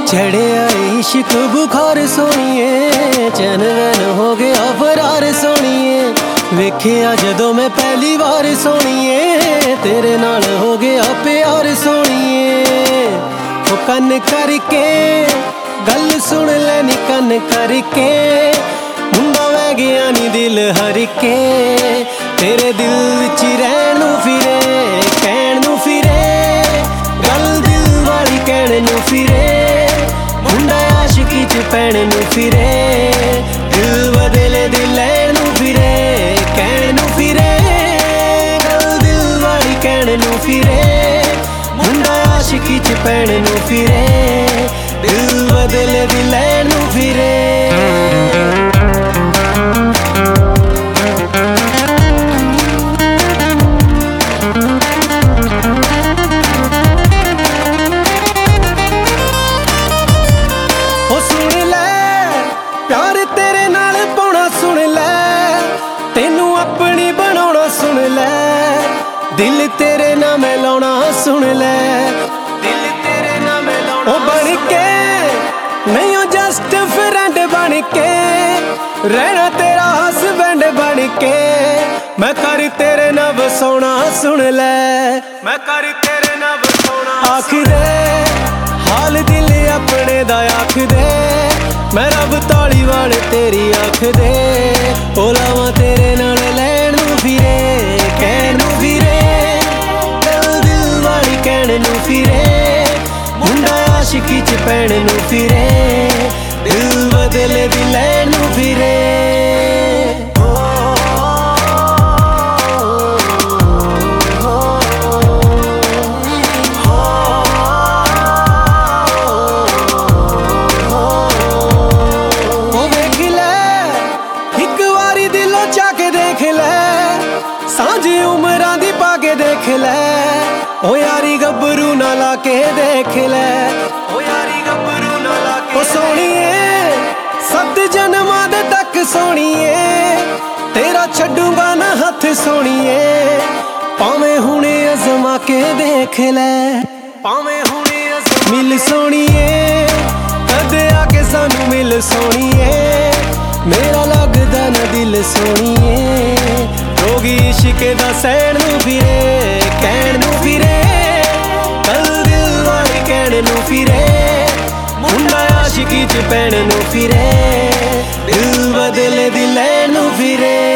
चढ़िया इश्क बुखार सोनिए, चैन वैन हो गया फरार सोनिए। वेखिया जदों मैं पहली बार सोनिए, तेरे नाल हो गया प्यार सोनिए। ओ कन करके गल सुन लैनी कन करके, मुंडा वह गया नी दिल हर के। तेरे दिल विच रहन नूं फिरे, कहण नूं फिरे, गल दिल वाली कहण नूं फिरे। मुंडा आशिकी च पैण नूं फिरे, दिल बदले दिल लैण नूं फिरे, कहण नूं फिरे, गल दिल वाली कहण नूं फिरे। मुंडा आशिकी च पैण नूं फिरे, दिल बदले दिल लैण नूं फिरे। दिल तेरे नाम लाउणा सुन लै, दिल तेरे नाम लाउणा बन के नहीं ओ जस्ट फ्रेंड बन के, रहना तेरा हसबैंड बन के। मैं कर तेरे नाल बसाउणा सुन लै, मैं कर तेरे नाल बसाउणा। आख दे हाल दिल अपने दा आख दे, मैं रब ताली वाल तेरी आख दे। ओ लावां तेरे नाल लैण नूं फिरे, कहण नूं फिरे, कहण नूं फिरे। मुंडा आशिकी च पैण नूं फिरे, दिल बदले दिल लैण नूं फिरे। वेख लै इक वारी दिलों चाके देख लै, सांझ उमरां दी पा के देख लै। ओ यारी गब्बरू ना ला के देख लै, ओ यारी गब्बरू ना ला के। ओ सोनिए सत जन्मां दे तक सोनिए, तेरा छड्डूंगा ना हथ सोनिए। भावें हुणे अजमा के देख लै, भावें हुणे मिल सोनिए, कदे आके सानू मिल सोनिए। मेरा लगदा ना दिल सोनिए, रोगी इश्क दा सैण नूं फिरे, कहण नूं फिरे, गल दिल वाली कहण नूं फिरे। मुंडा आशिकी च पैण नूं फिरे, दिल बदले दिल लैण नूं फिरे।